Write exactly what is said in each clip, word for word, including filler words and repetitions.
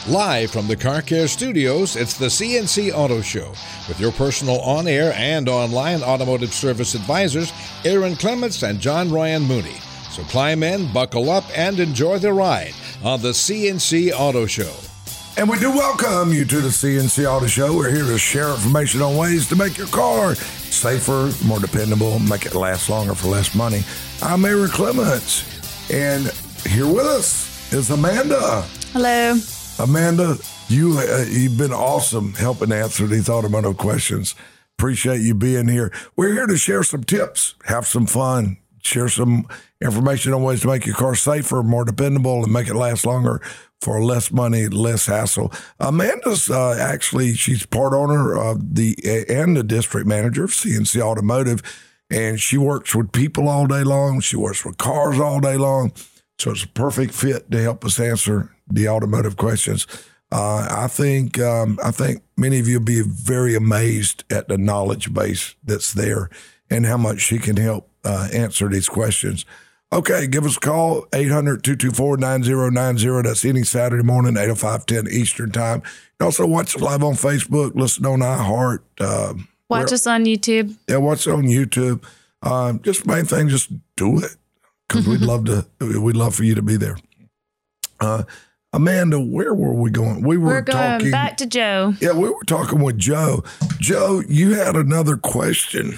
Live from the Car Care Studios, it's the C N C Auto Show with your personal on-air and online automotive service advisors, Aaron Clements and John Ryan Mooney. So climb in, buckle up, and enjoy the ride on the C N C Auto Show. And we do welcome you to the C N C Auto Show. We're here to share information on ways to make your car safer, more dependable, make it last longer for less money. I'm Aaron Clements, and here with us is Amanda. Hello. Amanda, you, uh, you've been awesome helping answer these automotive questions. Appreciate you being here. We're here to share some tips, have some fun, share some information on ways to make your car safer, more dependable, and make it last longer for less money, less hassle. Amanda's uh, actually, she's part owner of the and the district manager of C N C Automotive, and she works with people all day long. She works with cars all day long. So it's a perfect fit to help us answer the automotive questions. Uh, I think um, I think many of you will be very amazed at the knowledge base that's there and how much she can help uh, answer these questions. Okay, give us a call, eight hundred, two two four, nine zero nine zero. That's any Saturday morning, eight oh five, ten Eastern time. You also watch us live on Facebook, listen on iHeart. Uh, watch us on YouTube. Yeah, watch us on YouTube. Um, just main thing, just do it. Because we'd love to, we'd love for you to be there. Uh, Amanda, where were we going? We were We're going talking back to Joe. Yeah, we were talking with Joe. Joe, you had another question.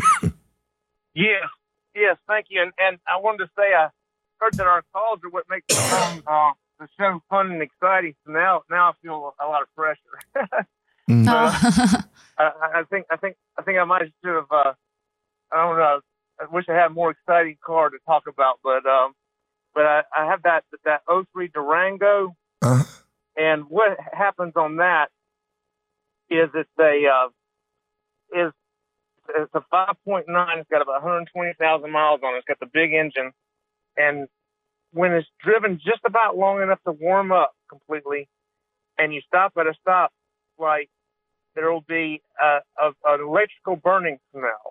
Yes, yes, thank you. And and I wanted to say I heard that our calls are what makes the, um, uh, the show fun and exciting. So now now I feel a lot of pressure. mm-hmm. uh, I, I think I think I think I might should have. Uh, I don't know. I wish I had a more exciting car to talk about, but um, but I, I have that that oh three Durango, uh-huh. and what happens on that is it's a uh, is it's a five point nine. It's got about one hundred twenty thousand miles on it. It's got the big engine, and when it's driven just about long enough to warm up completely, and you stop at a stop light, there will be a, a, an electrical burning smell.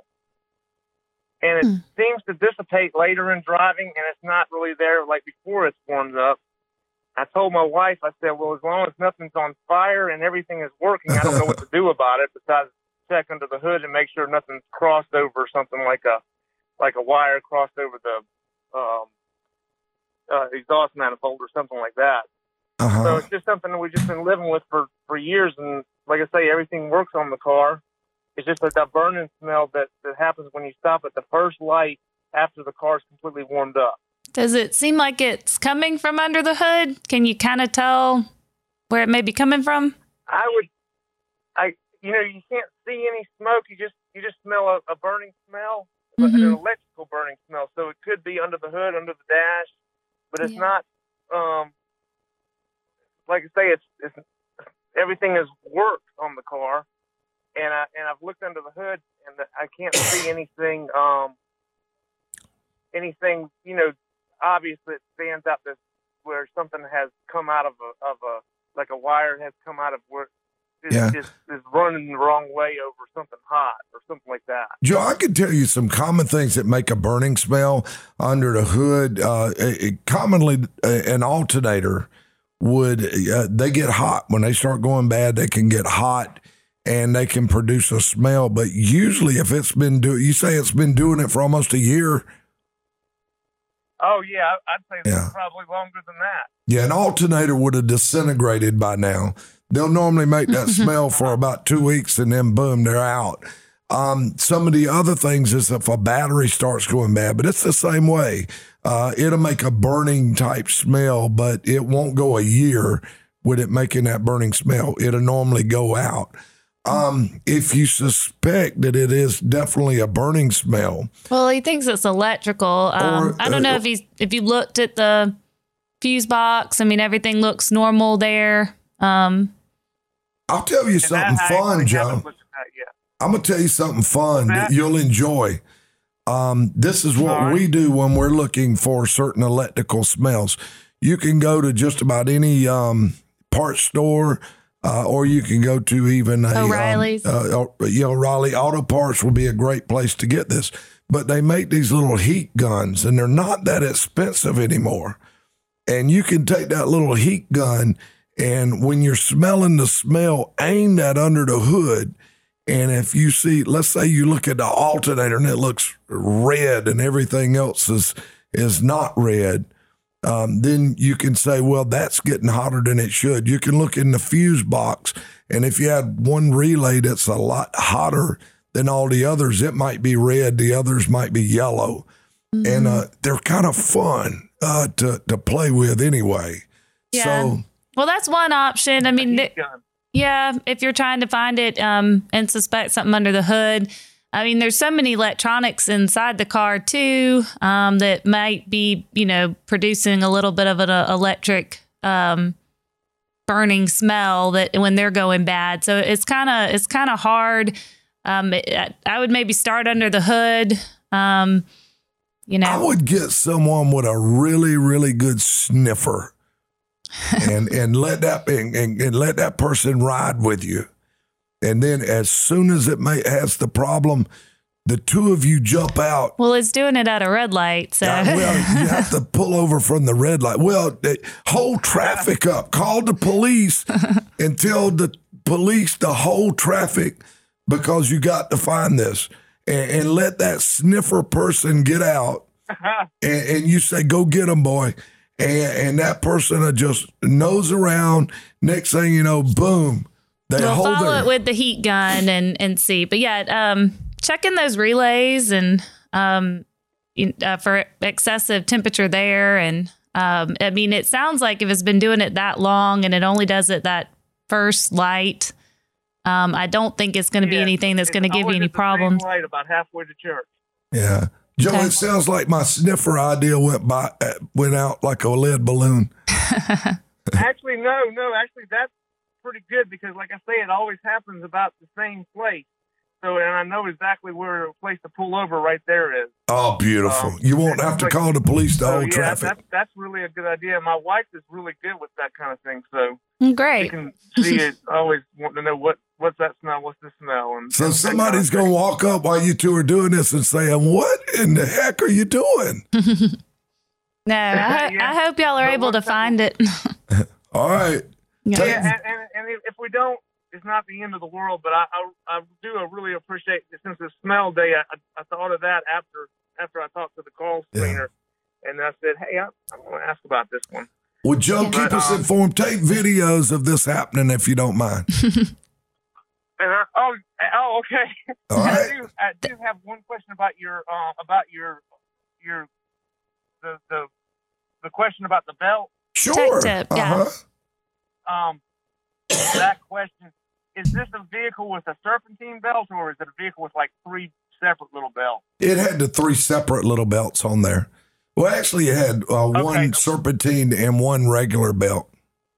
And it mm. seems to dissipate later in driving, and it's not really there like before it's warmed up. I told my wife, I said, well, as long as nothing's on fire and everything is working, I don't know what to do about it besides check under the hood and make sure nothing's crossed over something like a like a wire crossed over the um, uh, exhaust manifold or something like that. Uh-huh. So it's just something that we've just been living with for, for years. And like I say, everything works on the car. It's just like that burning smell that, that happens when you stop at the first light after the car's completely warmed up. Does it seem like it's coming from under the hood? Can you kind of tell where it may be coming from? I would, I, you know, you can't see any smoke. You just, you just smell a, a burning smell, mm-hmm. an electrical burning smell. So it could be under the hood, under the dash, but it's yeah. not, um, like I say, it's, it's, everything is worked on the car. And I and I've looked under the hood, and I can't see anything, um, anything you know, obvious that stands out that where something has come out of a of a like a wire has come out of where it's, yeah. it's, it's running the wrong way over something hot or something like that. Joe, I can tell you some common things that make a burning smell under the hood. Uh, it, commonly, uh, an alternator would uh, they get hot when they start going bad. They can get hot. And they can produce a smell, but usually if it's been doing, you say it's been doing it for almost a year. Oh yeah, I'd say yeah. that's probably longer than that. Yeah, an alternator would have disintegrated by now. They'll normally make that smell for about two weeks and then boom, they're out. Um, some of the other things is if a battery starts going bad, but it's the same way. Uh, it'll make a burning type smell, but it won't go a year with it making that burning smell. It'll normally go out. Um, if you suspect that it is definitely a burning smell. Well, he thinks it's electrical. Um, or, I don't know uh, if he's, if you looked at the fuse box, I mean, everything looks normal there. Um, I'll tell you something I, fun, I Joe. I'm going to tell you something fun that you'll enjoy. Um, this is what right. we do when we're looking for certain electrical smells. You can go to just about any, um, parts store, Uh, or you can go to even a, O'Reilly's. Um, uh, you know, O'Reilly Auto Parts will be a great place to get this. But they make these little heat guns, and they're not that expensive anymore. And you can take that little heat gun And when you're smelling the smell, aim that under the hood. And if you see, let's say you look at the alternator and it looks red and everything else is, is not red, um, then you can say, well, that's getting hotter than it should. You can look in the fuse box, and if you had one relay that's a lot hotter than all the others, it might be red, the others might be yellow. Mm-hmm. And uh, they're kind of fun uh, to, to play with anyway. Yeah. So, well, that's one option. I mean, th- yeah, if you're trying to find it um, and suspect something under the hood. I mean, there's so many electronics inside the car, too, um, that might be, you know, producing a little bit of an uh, electric um, burning smell that when they're going bad. So it's kind of it's kind of hard. Um, it, I would maybe start under the hood. Um, you know, I would get someone with a really, really good sniffer. and and let that and, and, and let that person ride with you, and then as soon as it may has the problem, the two of you jump out. Well, it's doing it at a red light, so uh, well, you have to pull over from the red light. Well, they hold traffic up, call the police, and tell the police to hold traffic because you got to find this, and, and let that sniffer person get out, and, and you say, "Go get them, boy." And, and that person will just nose around. Next thing you know, boom, they we'll hold follow their- it with the heat gun and, and see. But yeah, um, checking those relays and um, uh, for excessive temperature there. And um, I mean, it sounds like if it's been doing it that long and it only does it that first light, um, I don't think it's going to be Yeah, anything that's going to give you any at the same problems. light about halfway to church. Yeah. Joe, Okay. it sounds like my sniffer idea went by, uh, went out like a lead balloon. Actually, no, no. Actually, that's pretty good because, like I say, it always happens about the same place. So, and I know exactly where a place to pull over right there is. Oh, beautiful. Um, You won't have to like- call the police to So, hold yeah, traffic. that's, that's really a good idea. My wife is really good with that kind of thing. So Mm, you Great. can see it, always want to know what, what's that smell, what's the smell. And So and somebody's that kind going of to walk up while you two are doing this and saying, what in the heck are you doing? No, I, Yeah. I hope y'all are But able to what's that- find it. All right. Yeah. Take- Yeah, and, and, and if- if we don't, it's not the end of the world. But I, I, I do really appreciate since it's smell day. I, I thought of that after after I talked to the call screener, and I said, "Hey, I, I want to ask about this one." Well, Joe, Yeah. keep But, us um, informed. Take videos of this happening if you don't mind. And I, oh, oh, okay. All I right. do, I do have one question about your uh, about your your the the the question about the belt. Sure. tip, yeah. Uh-huh. Um, that question is: this a vehicle with a serpentine belt, or is it a vehicle with like three separate little belts? It had the three separate little belts on there. Well, actually, it had uh, one Okay. serpentine and one regular belt.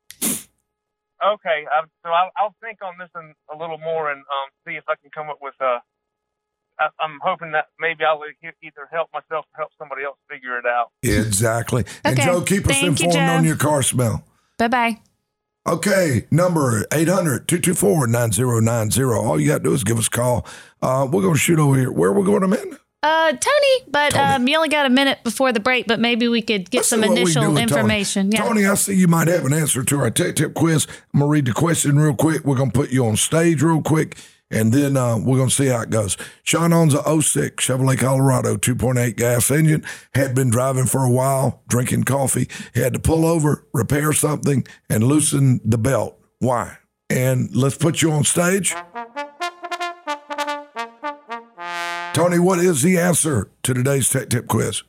Okay, um, so I'll, I'll think on this one a little more and um, see if I can come up with a. I, I'm hoping that maybe I'll e- either help myself or help somebody else figure it out. Exactly. And Okay. Joe, keep us Thank you, informed Joe. on your car smell. Bye bye. Okay, number eight hundred, two two four, nine zero nine zero. All you got to do is give us a call. Uh, we're going to shoot over here. Where are we going, Amanda? Uh, Tony, but Tony. um, you only got a minute before the break, but maybe we could get Let's some see what we can do initial with Tony. information. Yeah. Tony, I see you might have an answer to our tech tip quiz. I'm going to read the question real quick. We're going to put you on stage real quick, and then uh, we're going to see how it goes. Sean owns a oh six Chevrolet Colorado two point eight gas engine, had been driving for a while, drinking coffee. He had to pull over, repair something, and loosen the belt. Why? And let's put you on stage. Tony, what is the answer to today's tech tip quiz?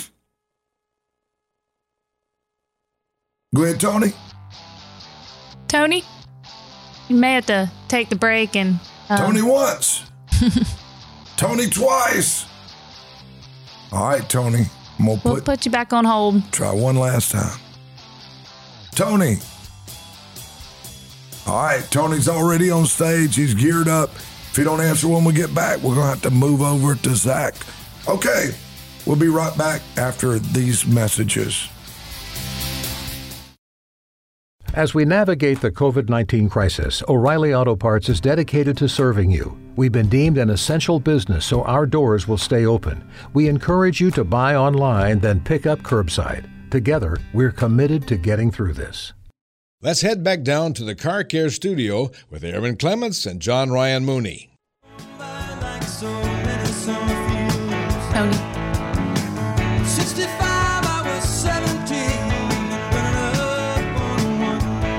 Go ahead, Tony. Tony, you may have to take the break and. Um, Tony once. Tony twice. All right, Tony. I'm going to we'll put, put you back on hold. try one last time. Tony. All right, Tony's already on stage. He's geared up. If you don't answer when we get back, we're going to have to move over to Zach. Okay, we'll be right back after these messages. As we navigate the COVID nineteen crisis, O'Reilly Auto Parts is dedicated to serving you. We've been deemed an essential business, so our doors will stay open. We encourage you to buy online, then pick up curbside. Together, we're committed to getting through this. Let's head back down to the Car Care studio with Aaron Clements and John Ryan Mooney. Tony. sixty-five, I was seventeen, running up on one.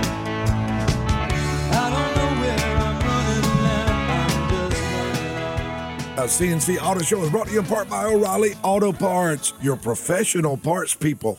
I don't know where I'm running now, I'm just running. A C N C Auto Show is brought to you in part by O'Reilly Auto Parts, your professional parts people.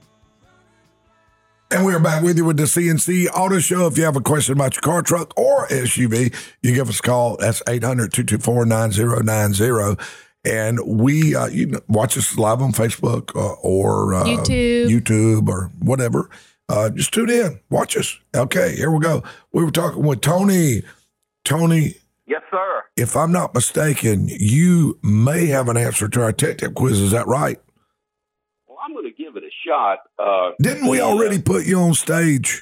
And we're back with you with the C N C Auto Show. If you have a question about your car, truck, or S U V, you give us a call. That's eight hundred, two two four, nine zero nine zero. And we, uh, you can watch us live on Facebook uh, or uh, YouTube. YouTube or whatever. Uh, just tune in. Watch us. Okay, here we go. We were talking with Tony. Tony. Yes, sir. If I'm not mistaken, you may have an answer to our tech tip quiz. Is that right? Well, I'm going to give it a shot. Uh, Didn't we already put you on stage?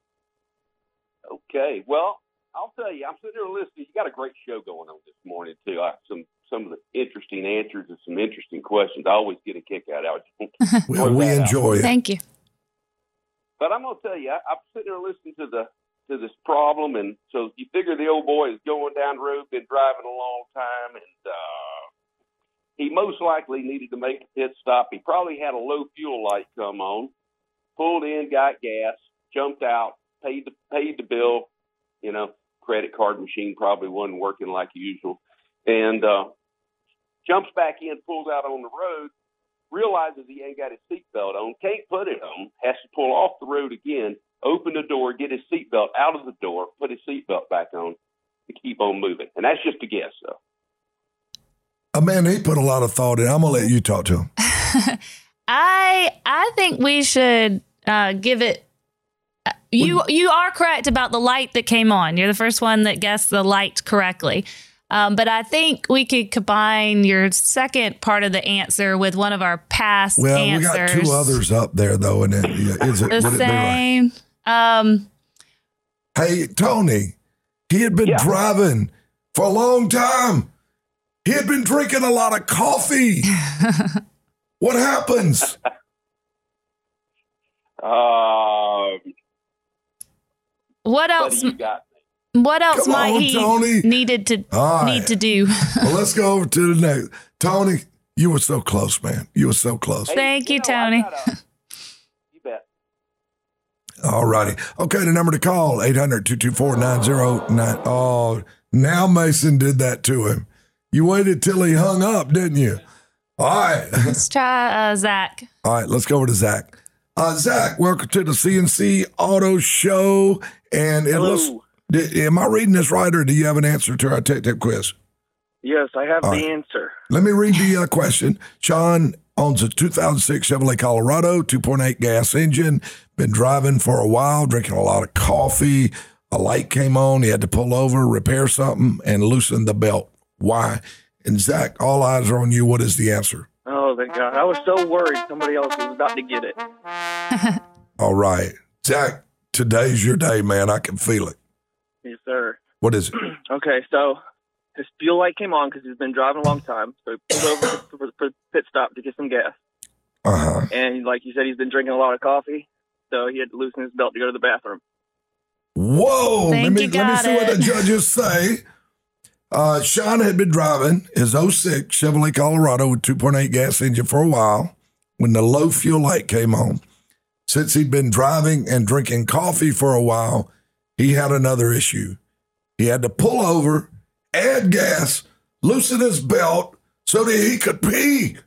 Okay. Well, I'll tell you, I'm sitting there listening. You got a great show going on this morning, too. I, some some of the interesting answers and some interesting questions. I always get a kick out of it. Well, we enjoy it. Thank you. But I'm going to tell you, I, I'm sitting there listening to the to this problem, and so you figure the old boy is going down the road, been driving a long time, and uh, he most likely needed to make a pit stop. He probably had a low fuel light come on, pulled in, got gas, jumped out, paid the paid the bill. You know, credit card machine probably wasn't working like usual, and uh, jumps back in, pulls out on the road, realizes he ain't got his seatbelt on, can't put it on, has to pull off the road again, open the door, get his seatbelt out of the door, put his seatbelt back on to keep on moving. And that's just a guess, though. Amanda, he put a lot of thought in. I'm going to let you talk to him. I I think we should uh, give it. You you are correct about the light that came on. You're the first one that guessed the light correctly. Um, but I think we could combine your second part of the answer with one of our past well, answers. Well, we got two others up there, though. And it, is it, the would same. It be right? um, hey, Tony, he had been yeah. driving for a long time. He had been drinking a lot of coffee. What happens? Uh, what else? You got What else Come might on, he Tony. needed to right. need to do? Well, let's go over to the next. Tony, you were so close, man. You were so close. Hey, Thank you, you know, Tony. Gotta, you bet. All righty. Okay, the number to call, eight hundred, two two four, nine zero nine. Oh, now Mason did that to him. You waited till he hung up, didn't you? All right. Let's try uh, Zach. All right, let's go over to Zach. Uh, Zach, welcome to the C N C Auto Show. And it Hello. looks, did, am I reading this right, or do you have an answer to our tech tip quiz? Yes, I have All the right. answer. Let me read the uh, question. Sean owns a two thousand six Chevrolet Colorado, two point eight gas engine, been driving for a while, drinking a lot of coffee. A light came on. He had to pull over, repair something, and loosen the belt. Why? And Zach, all eyes are on you. What is the answer? Oh, thank God. I was so worried somebody else was about to get it. All right. Zach, today's your day, man. I can feel it. Yes, sir. What is it? Okay, so his fuel light came on because he's been driving a long time. So he pulled over for, for the pit stop to get some gas. Uh-huh. And like you said, he's been drinking a lot of coffee. So he had to loosen his belt to go to the bathroom. Whoa. Think let me, you let me got see what it. the judges say. Uh, Sean had been driving his oh six Chevrolet Colorado with two point eight gas engine for a while when the low fuel light came on. Since he'd been driving and drinking coffee for a while, he had another issue. He had to pull over, add gas, loosen his belt so that he could pee.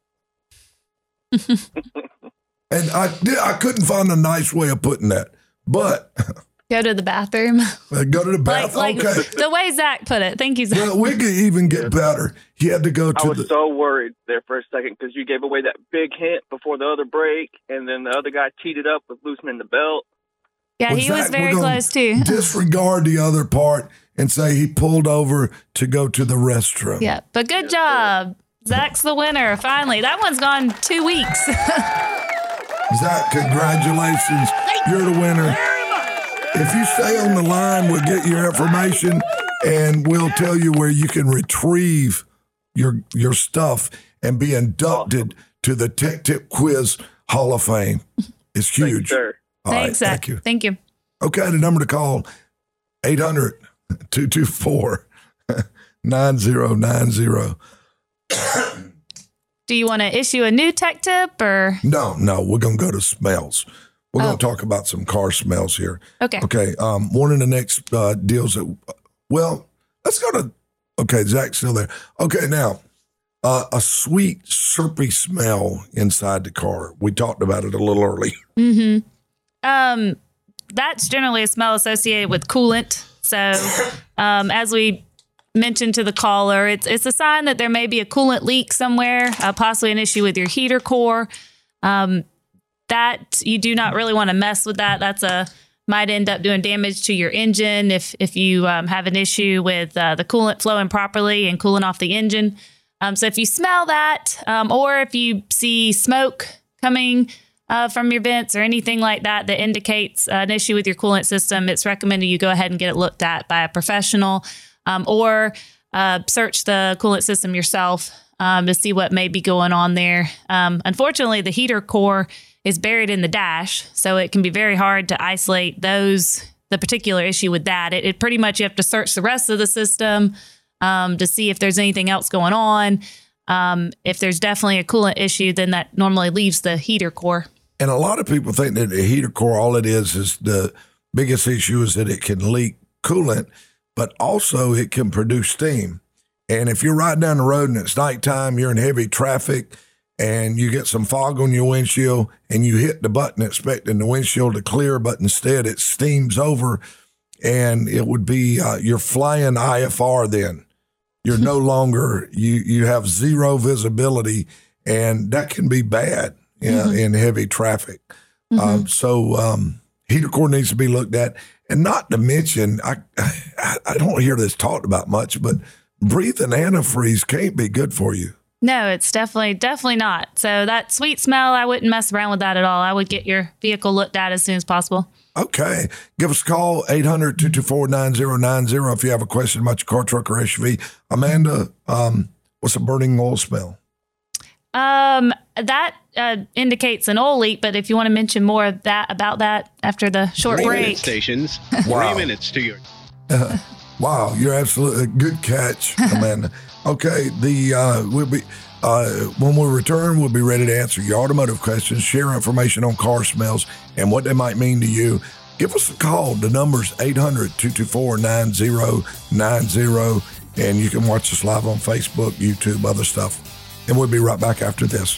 And I did, I couldn't find a nice way of putting that, but Go to the bathroom. go to the Like, bathroom. like Okay. the way Zach put it. Thank you, Zach. Well, we could even get better. He had to go I to was the. so worried there for a second because you gave away that big hint before the other break, and then the other guy teed it up with loosening the belt. yeah, Well, he was Zach, very we're gonna close too. Disregard the other part and say he pulled over to go to the restroom. Yeah, but good job. Zach's the winner, finally. That one's gone two weeks. Zach, congratulations. You're the winner. If you stay on the line, we'll get your information and we'll tell you where you can retrieve your your stuff and be inducted to the Tech Tip Quiz Hall of Fame. It's Thank you, huge. sir. All right, Thanks, Zach. thank you. Thank you. Okay, the number to call, eight hundred, two two four, nine zero nine zero. Do you want to issue a new tech tip or? No, no, we're going to go to smells. We're Oh. going to talk about some car smells here. Okay. Okay, um, one of the next uh, deals that, well, let's go to, okay, Zach's still there. Okay, now, uh, a sweet, syrupy smell inside the car. We talked about it a little early. Mm-hmm. Um, that's generally a smell associated with coolant. So, um, as we mentioned to the caller, it's it's a sign that there may be a coolant leak somewhere, uh, possibly an issue with your heater core. Um, that you do not really want to mess with that. That's a might end up doing damage to your engine if if you um, have an issue with uh, the coolant flowing properly and cooling off the engine. Um, so if you smell that, um, or if you see smoke coming uh, from your vents or anything like that that indicates uh, an issue with your coolant system, it's recommended you go ahead and get it looked at by a professional, um, or uh, search the coolant system yourself um, to see what may be going on there. Um, unfortunately, the heater core is buried in the dash, so it can be very hard to isolate those the particular issue with that. It, it pretty much you have to search the rest of the system um, to see if there's anything else going on. Um, if there's definitely a coolant issue, then that normally leaves the heater core. And a lot of people think that the heater core, all it is, is the biggest issue is that it can leak coolant, but also it can produce steam. And if you're riding down the road and it's nighttime, you're in heavy traffic, and you get some fog on your windshield and you hit the button expecting the windshield to clear, but instead it steams over, and it would be, uh, you're flying I F R then. You're no longer, you, you have zero visibility, and that can be bad you know, mm-hmm. in heavy traffic. Mm-hmm. Um, so um, heater core needs to be looked at. And not to mention, I, I, I don't hear this talked about much, but breathing antifreeze can't be good for you. No, it's definitely, definitely not. So that sweet smell, I wouldn't mess around with that at all. I would get your vehicle looked at as soon as possible. Okay. Give us a call, eight hundred, two two four, nine zero nine zero if you have a question about your car, truck, or S U V. Amanda, um, what's a burning oil smell? Um, that uh, indicates an oil leak, but if you want to mention more of that about that after the short Three break. minute stations, Wow. three minutes to your... Uh, wow, you're absolutely good catch, Amanda. Okay, the uh, we'll be uh, when we return, we'll be ready to answer your automotive questions, share information on car smells and what they might mean to you. Give us a call. The number's eight hundred, two two four, nine zero nine zero, and you can watch us live on Facebook, YouTube, other stuff. And we'll be right back after this.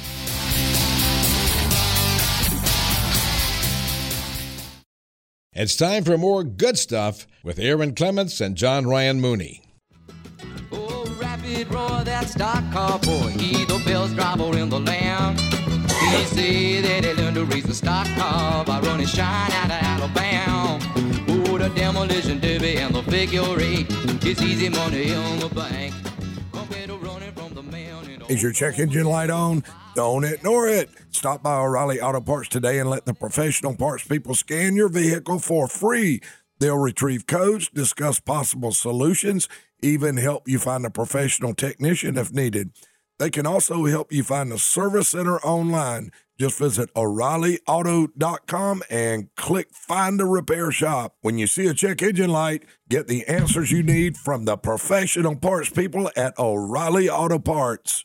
It's time for more good stuff with Aaron Clements and John Ryan Mooney. Oh, rapid roar, that stock car boy, he the best driver in the land. He say that he learned to race the stock car by running shine out of Alabama. Oh, the demolition derby and the figure eight, it's easy money in the bank. Compared to running from the man in the Is your check engine light on? Don't ignore it. Stop by O'Reilly Auto Parts today and let the professional parts people scan your vehicle for free. They'll retrieve codes, discuss possible solutions, even help you find a professional technician if needed. They can also help you find a service center online. Just visit O'Reilly Auto dot com and click Find a Repair Shop. When you see a check engine light, get the answers you need from the professional parts people at O'Reilly Auto Parts.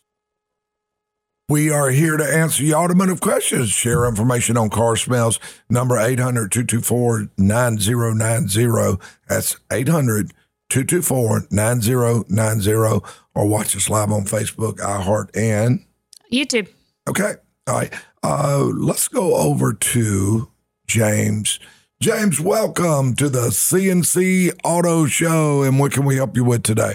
We are here to answer your automotive questions. Share information on car smells. Number eight hundred, two two four, nine zero nine zero. That's eight hundred, two two four, nine zero nine zero. Or watch us live on Facebook, iHeart, and YouTube. Okay. All right. Uh, let's go over to James. James, welcome to the C N C Auto Show. And what can we help you with today?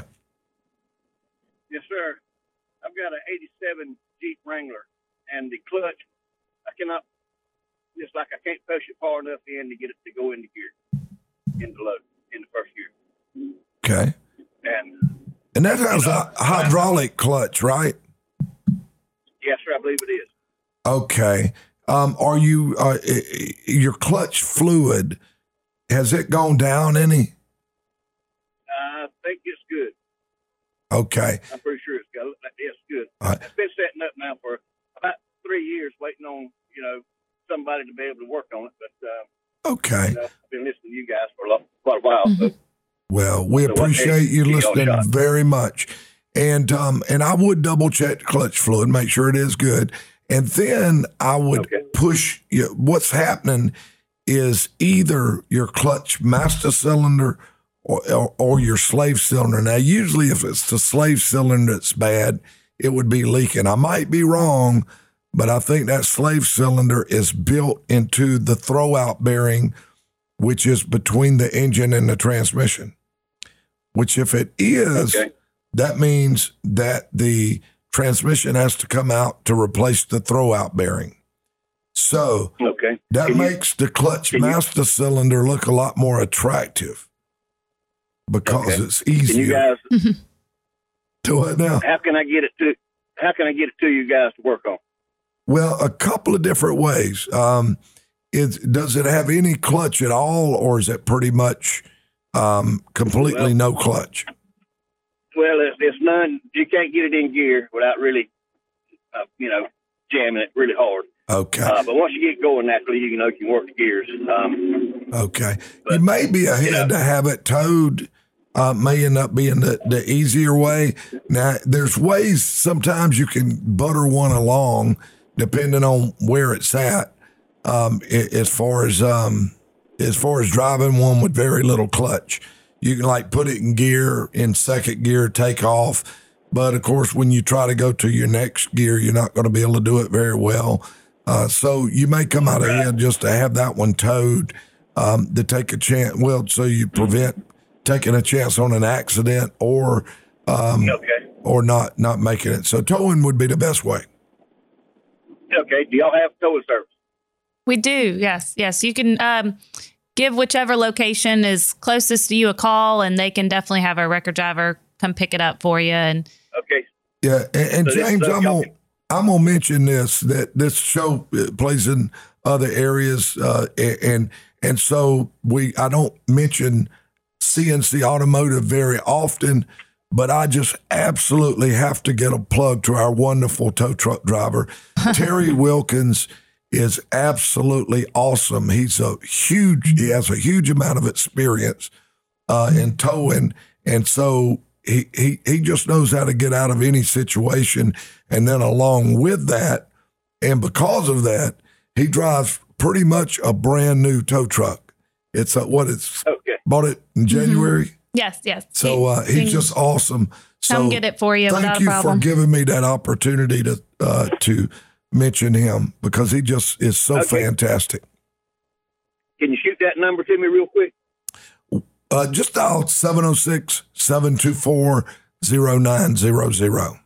Yes, sir. I've got an eighty-seven Jeep Wrangler, and the clutch, I cannot, just like I can't push it far enough in to get it to go into gear, into load, in the first gear. Okay. And And that has a hydraulic clutch, right? yes, sir, I believe it is. Okay. Um, are you, uh, your clutch fluid, has it gone down any? I think it's good. Okay. I'm pretty sure it's got. It's good. All right. It's been setting up now for about three years, waiting on you know somebody to be able to work on it. But uh, Okay. you know, I've been listening to you guys for a lot, quite a while. Mm-hmm. So. Well, we So appreciate you what they- listening very much. And um, and I would double check the clutch fluid, make sure it is good. And then I would Okay. push you. What's happening is either your clutch master cylinder or, or, or your slave cylinder. Now, usually if it's the slave cylinder that's bad, it would be leaking. I might be wrong, but I think that slave cylinder is built into the throwout bearing, which is between the engine and the transmission. Which if it is, Okay. that means that the transmission has to come out to replace the throwout bearing. So Okay. that Can you- makes the clutch can you- master cylinder look a lot more attractive because Okay. it's Can you easier. guys? Do it now. How can I get it to? How can I get it to you guys to work on? Well, a couple of different ways. Um, is, does it have any clutch at all, or is it pretty much um, completely Well- no clutch? Well, it's, it's none. You can't get it in gear without really, uh, you know, jamming it really hard. Okay. Uh, but once you get going, naturally, you know, you can work the gears. Um, Okay. But, you may be ahead you know. to have it towed. Uh, may end up being the, the easier way. Now, there's ways sometimes you can butter one along depending on where it's at. Um, a- as far as um, as far as driving one with very little clutch, you can like put it in gear, in second gear, take off. But of course, when you try to go to your next gear, you're not going to be able to do it very well. Uh, so you may come out ahead just to have that one towed, um, to take a chance. Well, so you prevent taking a chance on an accident or um, okay. or not not making it. So towing would be the best way. Okay. Do y'all have towing service? We do. Yes. Yes. You can um, give whichever location is closest to you a call, and they can definitely have a record driver come pick it up for you. And Okay. Yeah, and, and So this- James, so I'm y'all gonna I'm gonna mention this that this show uh, plays in other areas, uh, a- and and so we I don't mention C N C Automotive very often, but I just absolutely have to get a plug to our wonderful tow truck driver, Terry Wilkins. Is absolutely awesome. He's a huge. He has a huge amount of experience uh, in towing, and so he, he he just knows how to get out of any situation. And then along with that, and because of that, he drives pretty much a brand new tow truck. It's a, what it's Okay. bought it in January. yes, yes. So uh, You can he's just awesome. So come get it for you thank without a you problem. for giving me that opportunity to uh, to mention him because he just is so Okay. fantastic. Can you shoot that number to me real quick? Uh, just dial seven oh six, seven two four, oh nine zero zero.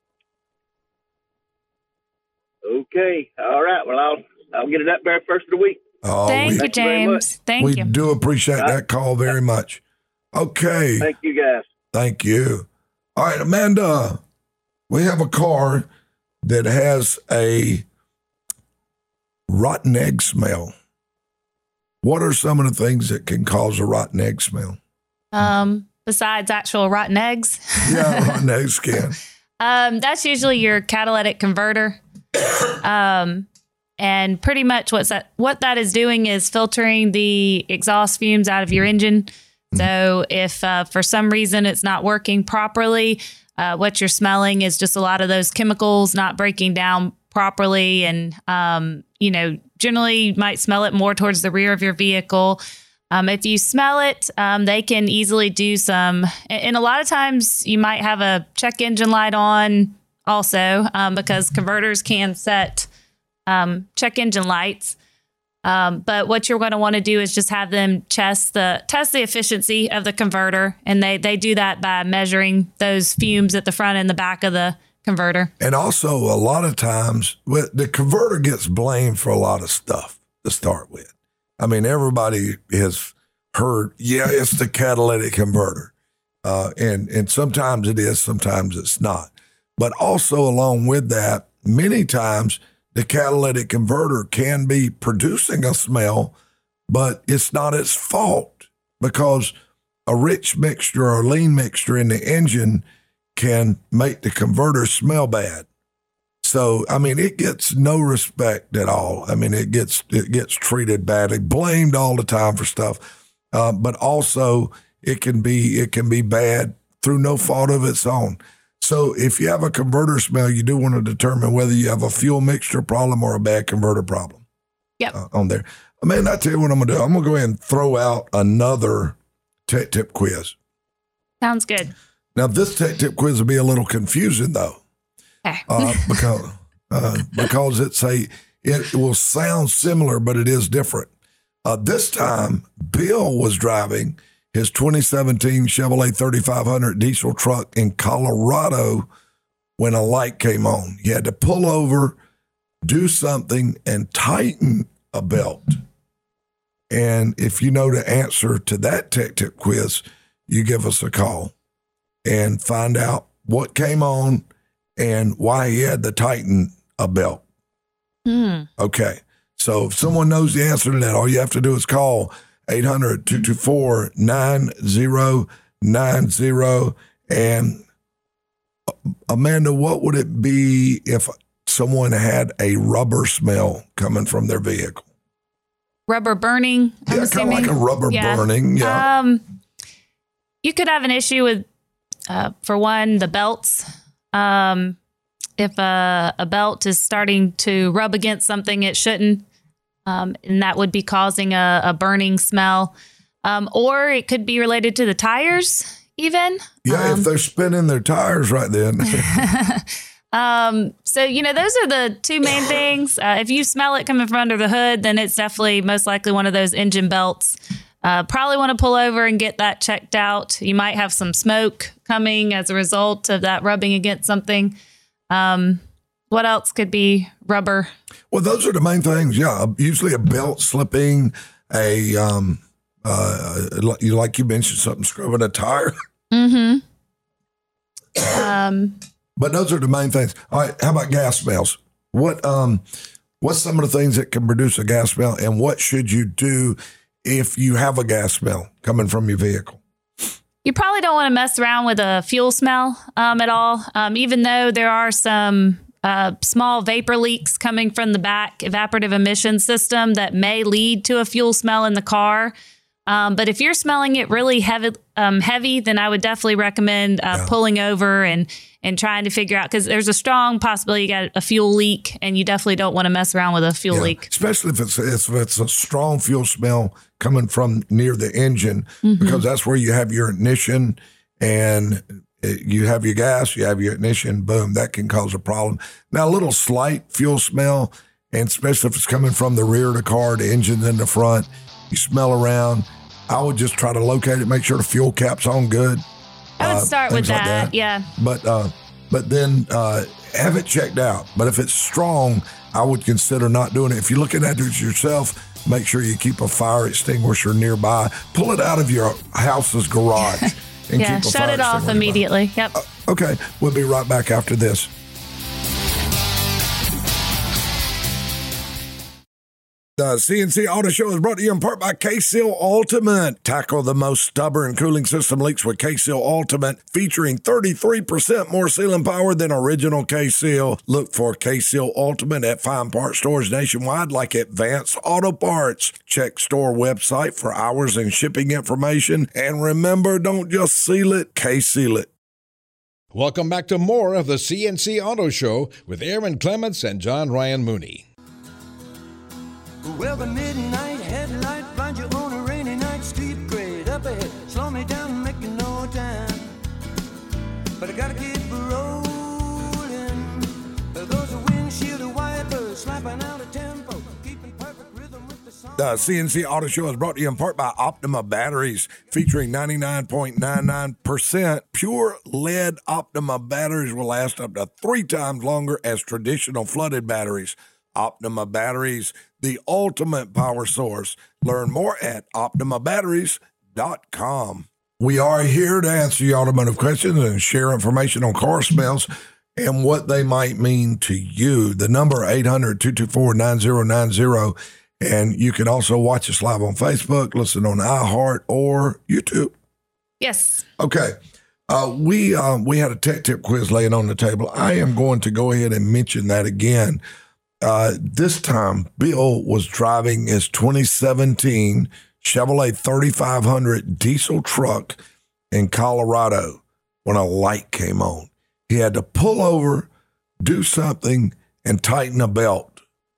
Okay. All right. Well, I'll I'll get it up there first of the week. Oh, Thank we, you, Thank you very much. James. Thank we you. do appreciate that call very much. Okay. Thank you, guys. Thank you. All right, Amanda, we have a car that has a rotten egg smell. What are some of the things that can cause a rotten egg smell? Um, besides actual rotten eggs, Yeah, rotten eggs can. um, that's usually your catalytic converter. Um, and pretty much what's that, what that is doing is filtering the exhaust fumes out of your engine. So if uh, for some reason it's not working properly, uh, what you're smelling is just a lot of those chemicals not breaking down properly. And, um, you know, generally you might smell it more towards the rear of your vehicle. Um, if you smell it, um, they can easily do some, and a lot of times you might have a check engine light on also, um, because converters can set um, check engine lights. Um, but what you're going to want to do is just have them test the test the efficiency of the converter, and they they do that by measuring those fumes at the front and the back of the converter. And also, a lot of times, well, the converter gets blamed for a lot of stuff to start with. I mean, everybody has heard, yeah, it's the catalytic converter. Uh, and, and sometimes it is, sometimes it's not. But also, along with that, many times the catalytic converter can be producing a smell, but it's not its fault because a rich mixture or lean mixture in the engine can make the converter smell bad. So, I mean, it gets no respect at all. I mean, it gets it gets treated badly, blamed all the time for stuff. Uh, but also, it can be it can be bad through no fault of its own. So, if you have a converter smell, you do want to determine whether you have a fuel mixture problem or a bad converter problem. Yep. Uh, on there. I mean, I tell you what I'm gonna do. I'm gonna go ahead and throw out another tech tip quiz. Sounds good. Now, this tech tip quiz will be a little confusing though. Okay. uh, because uh, because it's a it will sound similar, but it is different. Uh, this time, Bill was driving his twenty seventeen Chevrolet thirty-five hundred diesel truck in Colorado when a light came on. He had to pull over, do something, and tighten a belt. And if you know the answer to that tech tip quiz, you give us a call and find out what came on and why he had to tighten a belt. Hmm. Okay. So if someone knows the answer to that, all you have to do is call eight hundred, two two four, nine zero nine zero. And Amanda, what would it be if someone had a rubber smell coming from their vehicle? Rubber burning. I'm yeah, kind of like a rubber yeah. burning. Yeah. Um, you could have an issue with, uh, for one, the belts. Um, if a, a belt is starting to rub against something it shouldn't, um, and that would be causing a, a burning smell. Um, or it could be related to the tires, even. Yeah, um, if they're spinning their tires right then. Um, so, you know, those are the two main things. Uh, if you smell it coming from under the hood, then it's definitely most likely one of those engine belts. Uh, probably want to pull over and get that checked out. You might have some smoke coming as a result of that rubbing against something. Um, what else could be rubber? Well, those are the main things. Yeah. Usually a belt slipping, a, um, uh, like you mentioned, something scrubbing a tire. Mm-hmm. Um, But those are the main things. All right, how about gas smells? What um, what's some of the things that can produce a gas smell, and what should you do if you have a gas smell coming from your vehicle? You probably don't want to mess around with a fuel smell um, at all, um, even though there are some uh, small vapor leaks coming from the back evaporative emission system that may lead to a fuel smell in the car. Um, but if you're smelling it really heavy, um, heavy, then I would definitely recommend uh, yeah. pulling over and and trying to figure out, because there's a strong possibility you got a fuel leak, and you definitely don't want to mess around with a fuel yeah. leak. Especially if it's, if it's a strong fuel smell coming from near the engine, mm-hmm. because that's where you have your ignition and it, you have your gas, you have your ignition, boom, that can cause a problem. Now, a little slight fuel smell, and especially if it's coming from the rear of the car, the engine's in the front, you smell around, I would just try to locate it, make sure the fuel cap's on good. I would uh, start with that, like that, yeah. But uh, but then uh, have it checked out. But if it's strong, I would consider not doing it. If you're looking at it yourself, make sure you keep a fire extinguisher nearby. Pull it out of your house's garage and yeah, keep a shut fire it off immediately. Nearby. Yep. Uh, okay, we'll be right back after this. The C N C Auto Show is brought to you in part by K-Seal Ultimate. Tackle the most stubborn cooling system leaks with K-Seal Ultimate, featuring thirty-three percent more sealing power than original K-Seal. Look for K-Seal Ultimate at fine part stores nationwide like Advanced Auto Parts. Check store website for hours and shipping information. And remember, don't just seal it, K-Seal it. Welcome back to more of the C N C Auto Show with Aaron Clements and John Ryan Mooney. Well, the midnight headlight finds you on a rainy night, steep grade up ahead. Slow me down, make no time. But I gotta keep rolling. Those are windshield wipers slapping out a tempo, keeping perfect rhythm with the song. The C N C Auto Show is brought to you in part by Optima Batteries, featuring ninety-nine point nine nine percent pure lead. Optima batteries will last up to three times longer as traditional flooded batteries. Optima Batteries, the ultimate power source. Learn more at optima batteries dot com. We are here to answer your automotive questions and share information on car smells and what they might mean to you. The number eight hundred, two two four, nine zero nine zero. And you can also watch us live on Facebook, listen on iHeart or YouTube. Yes. Okay. Uh, we uh, we had a tech tip quiz laying on the table. I am going to go ahead and mention that again. Uh, this time, Bill was driving his twenty seventeen Chevrolet thirty-five hundred diesel truck in Colorado when a light came on. He had to pull over, do something, and tighten a belt.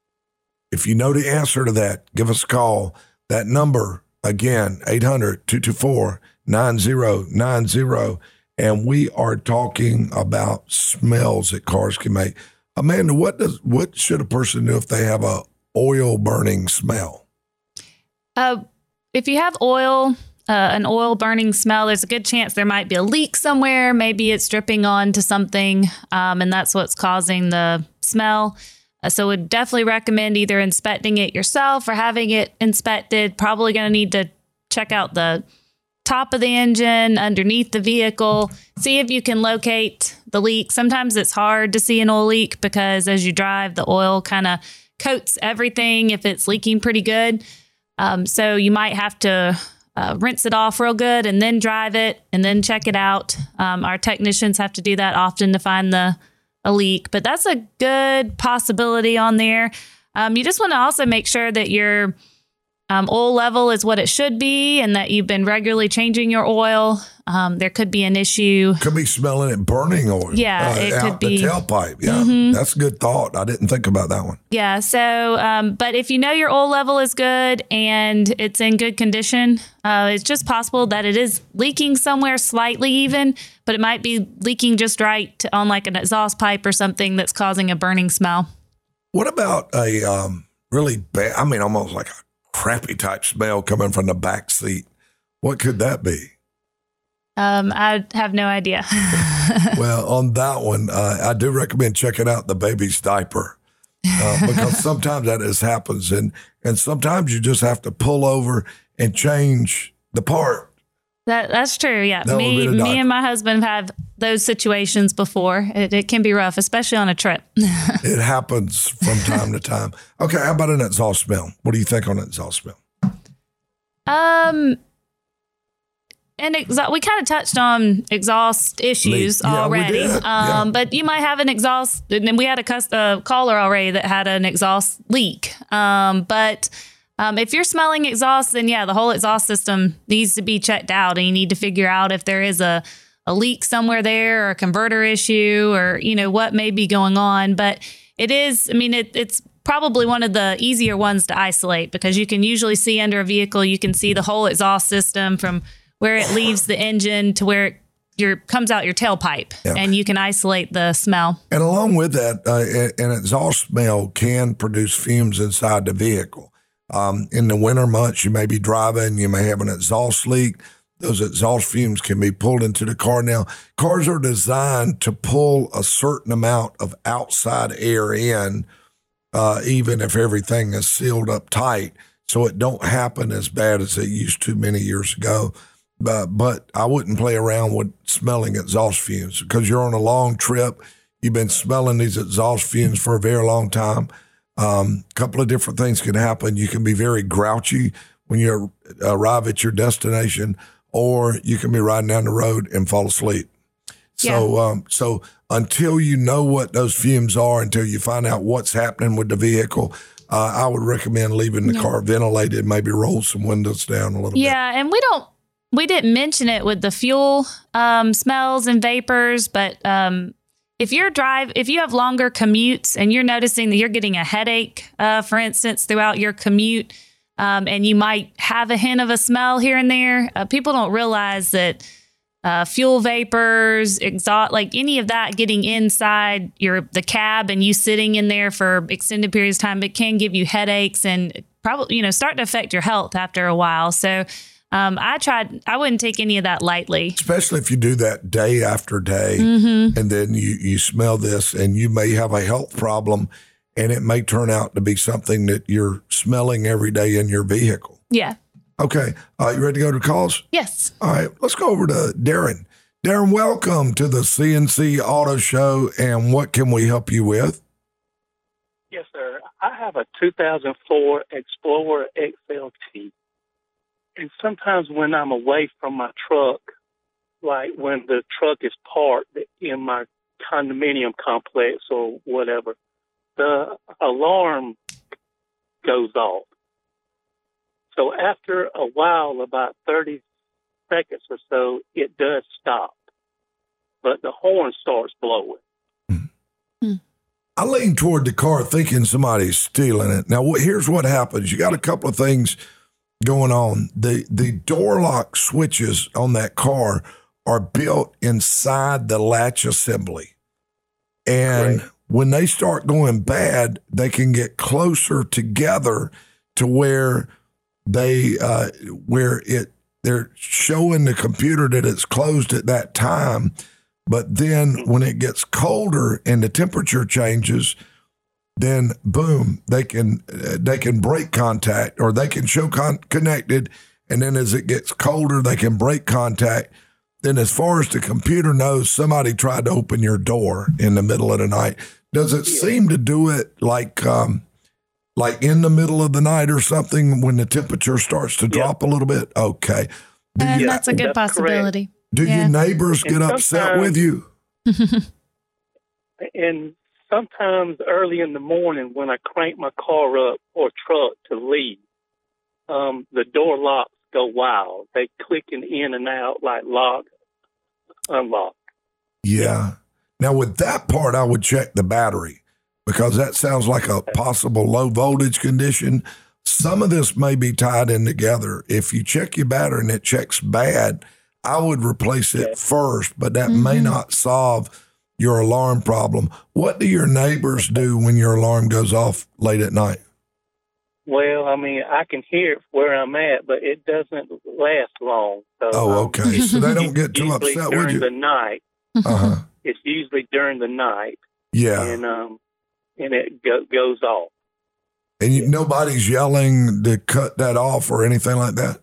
If you know the answer to that, give us a call. That number, again, eight hundred, two two four, nine zero nine zero. And we are talking about smells that cars can make. Amanda, what does what should a person do if they have a oil burning smell? Uh, if you have oil, uh, an oil burning smell, there's a good chance there might be a leak somewhere. Maybe it's dripping onto something, um, and that's what's causing the smell. Uh, so would definitely recommend either inspecting it yourself or having it inspected. Probably going to need to check out the top of the engine, underneath the vehicle, see if you can locate the leak. Sometimes it's hard to see an oil leak because as you drive, the oil kind of coats everything if it's leaking pretty good. Um, so you might have to uh, rinse it off real good and then drive it and then check it out. Um, our technicians have to do that often to find the a leak, but that's a good possibility on there. Um, you just want to also make sure that your Um, oil level is what it should be and that you've been regularly changing your oil. Um, there could be an issue. Could be smelling it burning oil. Yeah, uh, it out could be. the tailpipe. Yeah, mm-hmm. That's a good thought. I didn't think about that one. Yeah, so, um, but if you know your oil level is good and it's in good condition, uh, it's just possible that it is leaking somewhere slightly even, but it might be leaking just right on like an exhaust pipe or something that's causing a burning smell. What about a um, really bad, I mean, almost like a crappy type smell coming from the back seat? What could that be? Um, I have no idea. Well, on that one, uh, I do recommend checking out the baby's diaper uh, because sometimes that is happens, and and sometimes you just have to pull over and change the part. That that's true. Yeah, That would me be the me doctor. and my husband have those situations before. It, it can be rough, especially on a trip. It happens from time to time. Okay, how about an exhaust smell? What do you think on an exhaust smell? Um, and exa- we kind of touched on exhaust issues Le- yeah, we already. did. Yeah. Um, but you might have an exhaust, and then we had a cus- uh, caller already that had an exhaust leak. Um, but um, if you're smelling exhaust, then yeah, the whole exhaust system needs to be checked out, and you need to figure out if there is a a leak somewhere there or a converter issue or, you know, what may be going on. But it is, I mean, it, it's probably one of the easier ones to isolate because you can usually see under a vehicle, you can see the whole exhaust system from where it leaves the engine to where it your comes out your tailpipe, Yeah. and you can isolate the smell. And along with that, uh, an exhaust smell can produce fumes inside the vehicle. Um, in the winter months, you may be driving, you may have an exhaust leak. Those exhaust fumes can be pulled into the car. Now, cars are designed to pull a certain amount of outside air in, uh, even if everything is sealed up tight, so it don't happen as bad as it used to many years ago. But, but I wouldn't play around with smelling exhaust fumes because you're on a long trip. You've been smelling these exhaust fumes for a very long time. A um, couple of different things can happen. You can be very grouchy when you arrive at your destination, or you can be riding down the road and fall asleep. So, Yeah. um, so until you know what those fumes are, until you find out what's happening with the vehicle, uh, I would recommend leaving the Yeah. car ventilated, maybe roll some windows down a little bit. Yeah, and we don't we didn't mention it with the fuel um, smells and vapors, but um, if you're drive if you have longer commutes and you're noticing that you're getting a headache, uh, for instance, throughout your commute, um, and you might have a hint of a smell here and there, uh, people don't realize that uh, fuel vapors, exhaust, like any of that getting inside your the cab and you sitting in there for extended periods of time, it can give you headaches and probably, you know, start to affect your health after a while. So um, I tried, I wouldn't take any of that lightly. Especially if you do that day after day, Mm-hmm. and then you, you smell this and you may have a health problem, and it may turn out to be something that you're smelling every day in your vehicle. Yeah. Okay. Uh, you ready to go to calls? Yes. All right. Let's go over to Darren. Darren, welcome to the C N C Auto Show. And what can we help you with? Yes, sir. I have a two thousand four Explorer X L T. And sometimes when I'm away from my truck, like when the truck is parked in my condominium complex or whatever, the alarm goes off. So after a while, about thirty seconds or so, it does stop. But the horn starts blowing. Mm. I lean toward the car thinking somebody's stealing it. Now, here's what happens. You got a couple of things going on. The, the door lock switches on that car are built inside the latch assembly. And right. when they start going bad, they can get closer together to where they uh, where it they're showing the computer that it's closed at that time. But then when it gets colder and the temperature changes, then boom, they can uh, they can break contact, or they can show con- connected. And then as it gets colder, they can break contact. Then as far as the computer knows, somebody tried to open your door in the middle of the night. Does it seem to do it like um, like in the middle of the night or something when the temperature starts to drop yep. a little bit? Okay. And you, that's a good that's possibility. Correct. Do yeah. your neighbors get upset with you? And sometimes early in the morning when I crank my car up or truck to leave, um, the door locks go wild. They clicking in and out like lock, unlock. Yeah. Now with that part, I would check the battery, because that sounds like a possible low voltage condition. Some of this may be tied in together. If you check your battery and it checks bad, I would replace it first, but that mm-hmm. may not solve your alarm problem. What do your neighbors do when your alarm goes off late at night? Well, I mean, I can hear it where I'm at, but it doesn't last long. So, oh, okay. Um, so they don't get too upset with you? During the night. Uh-huh. It's usually during the night. Yeah. And um, and it go, goes off. And you, nobody's yelling to cut that off or anything like that?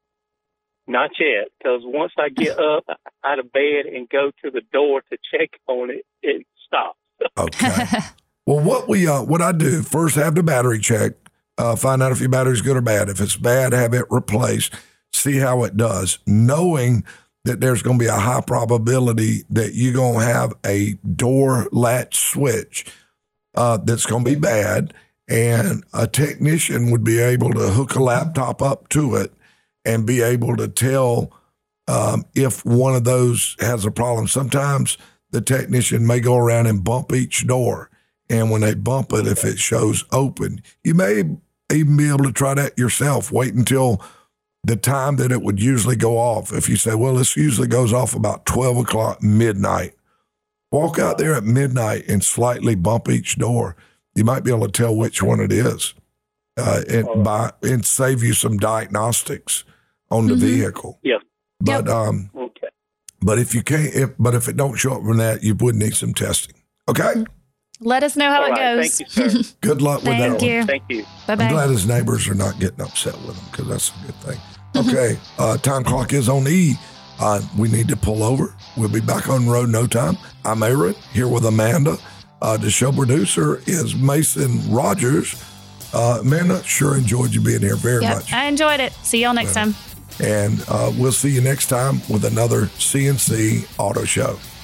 Not yet, because once I get up out of bed and go to the door to check on it, it stops. Okay. Well, what we uh, what I do, first have the battery checked, uh, find out if your battery's good or bad. If it's bad, have it replaced, see how it does, knowing that there's going to be a high probability that you're going to have a door latch switch uh, that's going to be bad, and a technician would be able to hook a laptop up to it and be able to tell um, if one of those has a problem. Sometimes the technician may go around and bump each door, and when they bump it, if it shows open, you may even be able to try that yourself. Wait until the time that it would usually go off. If you say, well, this usually goes off about twelve o'clock midnight, walk out there at midnight and slightly bump each door. You might be able to tell which one it is uh, and, by, and save you some diagnostics on the mm-hmm. vehicle. Yeah. But, yep. um, okay. but if you can't, if, but if it don't show up from that, you would need some testing. Okay. Let us know how All it right. goes. Thank you, sir. Good luck with Thank that you. one. Thank you. Bye-bye. I'm glad his neighbors are not getting upset with him, because that's a good thing. Okay. uh, time clock is on E. Uh, we need to pull over. We'll be back on the road in no time. I'm Aaron, here with Amanda. Uh, the show producer is Mason Rogers. Uh, Amanda, sure enjoyed you being here very yep, much. I enjoyed it. See y'all next Yeah. time. And uh, we'll see you next time with another C N C Auto Show.